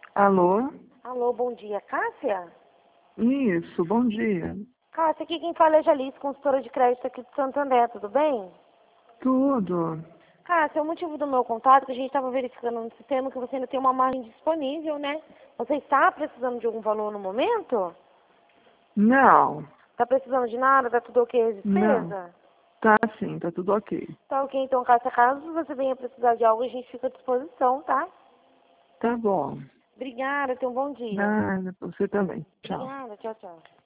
Alô? Alô, bom dia, Cássia? Isso, bom dia. Cássia, aqui quem fala é Jalice, consultora de crédito aqui de Santo André, tudo bem? Tudo. Cássia, o motivo do meu contato é que a gente estava verificando no sistema que você ainda tem uma margem disponível, né? Você está precisando de algum valor no momento? Não, Está precisando de nada? Tá tudo ok as não. despesas? Tá sim, tá tudo ok. Tá ok, então, Cássia, caso você venha precisar de algo, a gente fica à disposição, tá? Tá bom. Obrigada, tenha um bom dia. Nada, pra você também. Tchau. Obrigada, tchau, tchau.